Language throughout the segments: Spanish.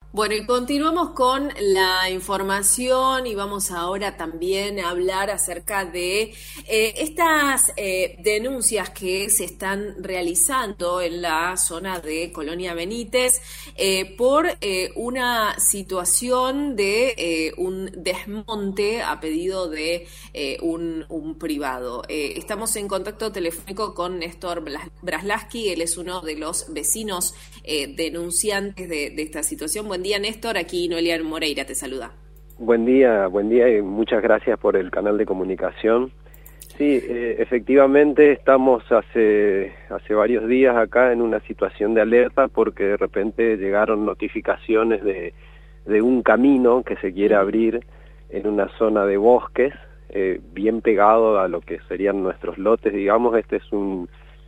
Bueno, y continuamos con la información y vamos ahora también a hablar acerca de estas denuncias que se están realizando en la zona de Colonia Benítez por una situación de un desmonte a pedido de un privado. Estamos en contacto telefónico con Néstor Braslaski, él es uno de los vecinos denunciantes de esta situación. Buen día, Néstor, aquí Noelia Moreira te saluda. Buen día y muchas gracias por el canal de comunicación. Sí, efectivamente estamos hace varios días acá en una situación de alerta porque de repente llegaron notificaciones de un camino que se quiere abrir en una zona de bosques, bien pegado a lo que serían nuestros lotes, digamos. Este es un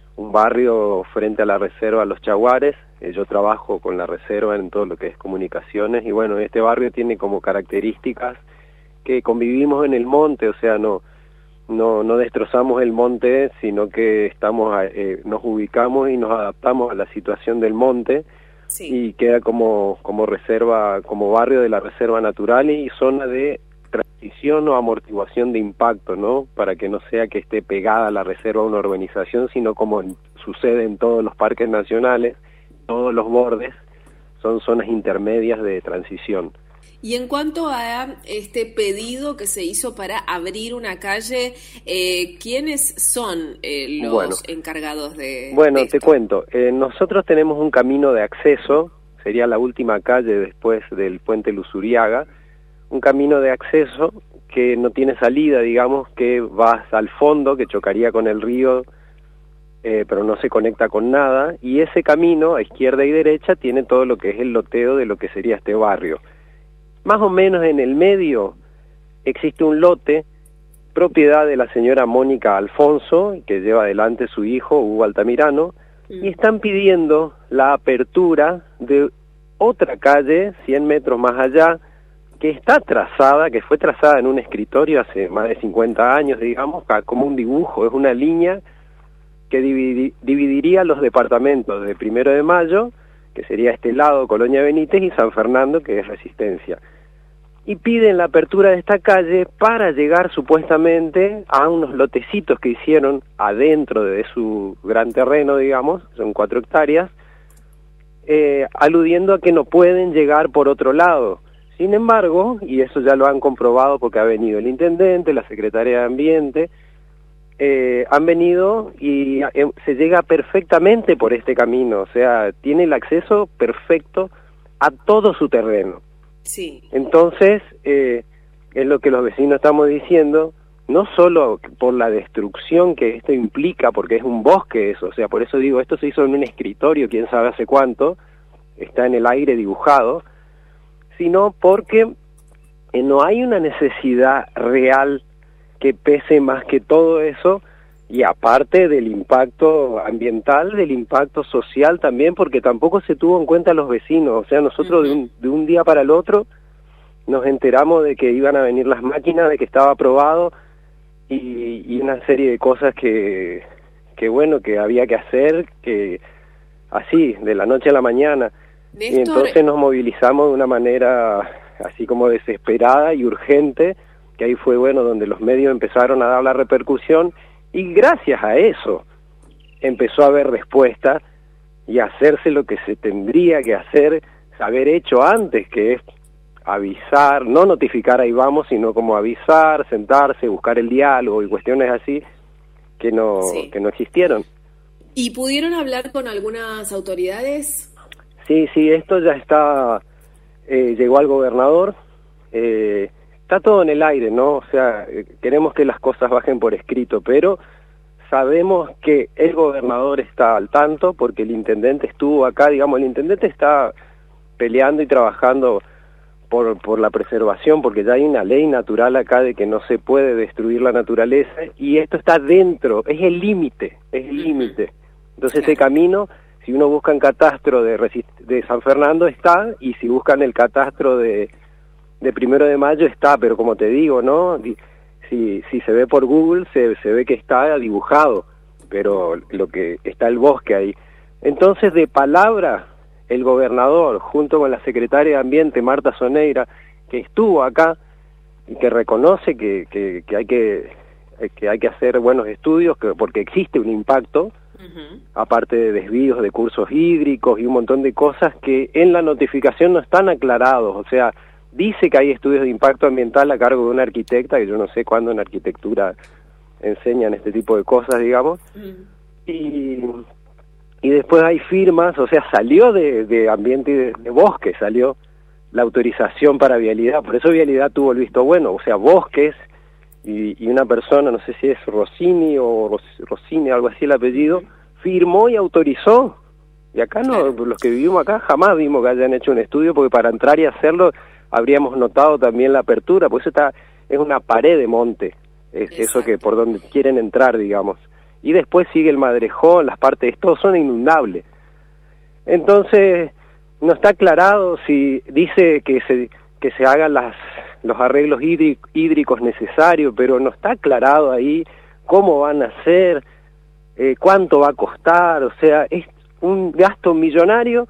barrio frente a la reserva Los Chaguares. Yo trabajo con la reserva en todo lo que es comunicaciones y bueno, este barrio tiene como características que convivimos en el monte, o sea, no destrozamos el monte, sino que nos ubicamos y nos adaptamos a la situación del monte. Sí. Y queda como reserva, como barrio de la reserva natural y zona de transición o amortiguación de impacto, ¿no? Para que no sea que esté pegada a la reserva una urbanización, sino como sucede en todos los parques nacionales, todos los bordes son zonas intermedias de transición. Y en cuanto a este pedido que se hizo para abrir una calle, ¿quiénes son los encargados de Bueno, te cuento, nosotros tenemos un camino de acceso, sería la última calle después del puente Luzuriaga, un camino de acceso que no tiene salida, digamos, que vas al fondo, que chocaría con el río, pero no se conecta con nada, y ese camino a izquierda y derecha tiene todo lo que es el loteo de lo que sería este barrio. Más o menos en el medio existe un lote, propiedad de la señora Mónica Alfonso, que lleva adelante su hijo Hugo Altamirano, y están pidiendo la apertura de otra calle, 100 metros más allá, que está trazada, que fue trazada en un escritorio hace más de 50 años, digamos, como un dibujo, es una línea que dividiría los departamentos de 1 de Mayo, que sería este lado, Colonia Benítez, y San Fernando, que es Resistencia. Y piden la apertura de esta calle para llegar supuestamente a unos lotecitos que hicieron adentro de su gran terreno, digamos, son 4 hectáreas, aludiendo a que no pueden llegar por otro lado. Sin embargo, y eso ya lo han comprobado porque ha venido el intendente, la secretaria de Ambiente, han venido y se llega perfectamente por este camino, o sea, tiene el acceso perfecto a todo su terreno. Sí. Entonces, es lo que los vecinos estamos diciendo, no solo por la destrucción que esto implica, porque es un bosque eso, o sea, por eso digo, esto se hizo en un escritorio, quién sabe hace cuánto, está en el aire dibujado, sino porque no hay una necesidad real que pese más que todo eso, y aparte del impacto ambiental, del impacto social también, porque tampoco se tuvo en cuenta a los vecinos. O sea, nosotros de un día para el otro nos enteramos de que iban a venir las máquinas, de que estaba aprobado, y una serie de cosas que bueno, que había que hacer, que así, de la noche a la mañana. Néstor... Y entonces nos movilizamos de una manera así como desesperada y urgente, que ahí fue bueno donde los medios empezaron a dar la repercusión, y gracias a eso empezó a haber respuesta y a hacerse lo que se tendría que hacer, haber hecho antes, que es avisar, no notificar ahí vamos, sino como avisar, sentarse, buscar el diálogo y cuestiones así que no existieron. ¿Y pudieron hablar con algunas autoridades? Sí, esto ya está, llegó al gobernador, está todo en el aire, ¿no? O sea, queremos que las cosas bajen por escrito, pero sabemos que el gobernador está al tanto porque el intendente estuvo acá, digamos, el intendente está peleando y trabajando por la preservación, porque ya hay una ley natural acá de que no se puede destruir la naturaleza, y esto está dentro, es el límite. Entonces ese camino, si uno busca en catastro de San Fernando está, y si buscan el catastro de 1 de Mayo está, pero como te digo, ¿no? Si se ve por Google, se ve que está dibujado, pero lo que está el bosque ahí. Entonces, de palabra, el gobernador, junto con la secretaria de Ambiente, Marta Soneira, que estuvo acá y que reconoce que hay que hacer buenos estudios, porque existe un impacto, aparte de desvíos de cursos hídricos y un montón de cosas que en la notificación no están aclarados. O sea, dice que hay estudios de impacto ambiental a cargo de una arquitecta, que yo no sé cuándo en arquitectura enseñan este tipo de cosas, digamos, y después hay firmas, o sea, salió de ambiente y de bosque, salió la autorización para vialidad, por eso vialidad tuvo el visto bueno, o sea, bosques y una persona, no sé si es Rossini o Rossini, algo así el apellido, firmó y autorizó. Y acá no, los que vivimos acá jamás vimos que hayan hecho un estudio, porque para entrar y hacerlo habríamos notado también la apertura, pues es una pared de monte, es eso que por donde quieren entrar, digamos. Y después sigue el Madrejón, las partes, todos son inundables. Entonces, no está aclarado si dice que se hagan los arreglos hídricos necesarios, pero no está aclarado ahí cómo van a ser, cuánto va a costar, o sea, es un gasto millonario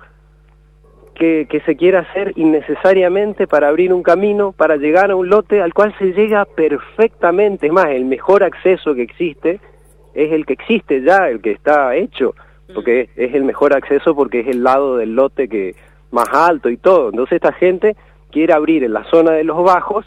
que se quiere hacer innecesariamente para abrir un camino, para llegar a un lote al cual se llega perfectamente. Es más, el mejor acceso que existe es el que existe ya, el que está hecho, porque es el mejor acceso porque es el lado del lote que más alto y todo. Entonces esta gente quiere abrir en la zona de los bajos,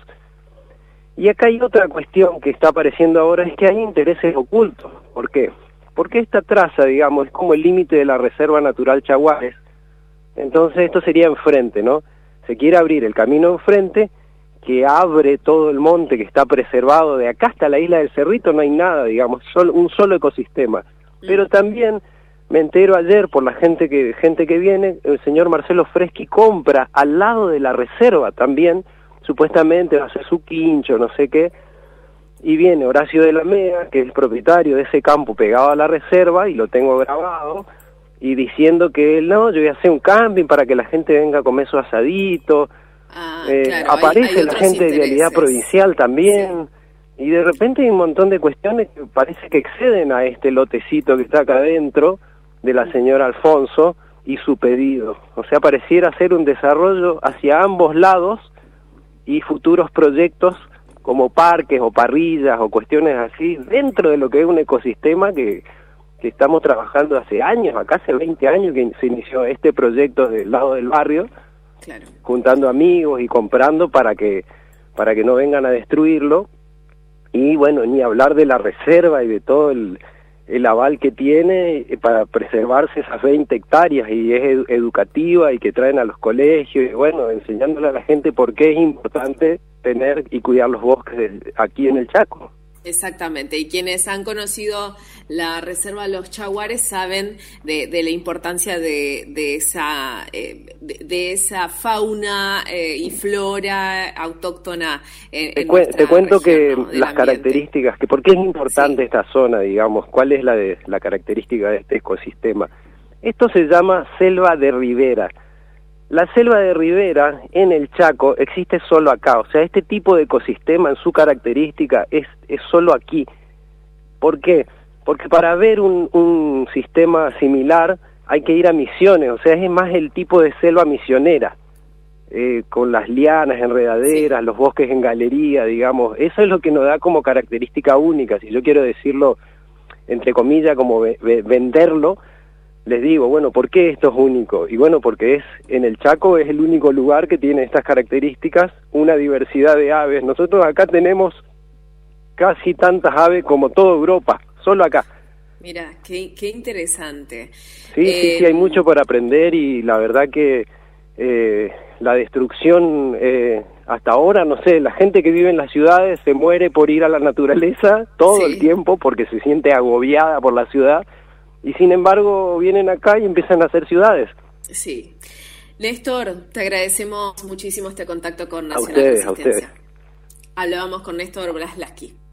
y acá hay otra cuestión que está apareciendo ahora, es que hay intereses ocultos. ¿Por qué? Porque esta traza, digamos, es como el límite de la Reserva Natural Chaguares, entonces esto sería enfrente, ¿no? Se quiere abrir el camino enfrente, que abre todo el monte que está preservado, de acá hasta la isla del Cerrito no hay nada, digamos, un solo ecosistema. Pero también me entero ayer por la gente que viene, el señor Marcelo Freschi compra al lado de la reserva también, supuestamente va a ser su quincho, no sé qué, y viene Horacio de la Mea, que es el propietario de ese campo pegado a la reserva, y lo tengo grabado, y diciendo que no, yo voy a hacer un camping para que la gente venga a comer su asadito. Claro, aparece la gente de Vialidad Provincial también, y de repente hay un montón de cuestiones que parece que exceden a este lotecito que está acá adentro de la señora Alfonso y su pedido. O sea, pareciera ser un desarrollo hacia ambos lados y futuros proyectos como parques o parrillas o cuestiones así dentro de lo que es un ecosistema que estamos trabajando hace años, acá hace 20 años que se inició este proyecto del lado del barrio. Claro. Juntando amigos y comprando para que no vengan a destruirlo. Y bueno, ni hablar de la reserva y de todo el aval que tiene para preservarse esas 20 hectáreas, y es educativa y que traen a los colegios, y bueno, enseñándole a la gente por qué es importante tener y cuidar los bosques aquí en el Chaco. Exactamente, y quienes han conocido la Reserva Los Chaguares saben de la importancia de esa fauna y flora autóctona en te cuento región, que las características, que por qué es importante esta zona, digamos, cuál es la característica de este ecosistema. Esto se llama selva de ribera. La selva de ribera en el Chaco existe solo acá, o sea, este tipo de ecosistema en su característica es solo aquí. ¿Por qué? Porque para ver un sistema similar hay que ir a Misiones, o sea, es más el tipo de selva misionera, con las lianas, enredaderas, los bosques en galería, digamos. Eso es lo que nos da como característica única, si yo quiero decirlo, entre comillas, como venderlo. Les digo, bueno, ¿por qué esto es único? Y bueno, porque en el Chaco es el único lugar que tiene estas características, una diversidad de aves. Nosotros acá tenemos casi tantas aves como toda Europa, solo acá. Mira, qué interesante. Sí, hay mucho por aprender, y la verdad que la destrucción, hasta ahora, no sé, la gente que vive en las ciudades se muere por ir a la naturaleza todo el tiempo porque se siente agobiada por la ciudad. Y sin embargo vienen acá y empiezan a hacer ciudades. Sí. Néstor, te agradecemos muchísimo este contacto con Nacional Resistencia. A ustedes. Hablábamos con Néstor Blaslaski.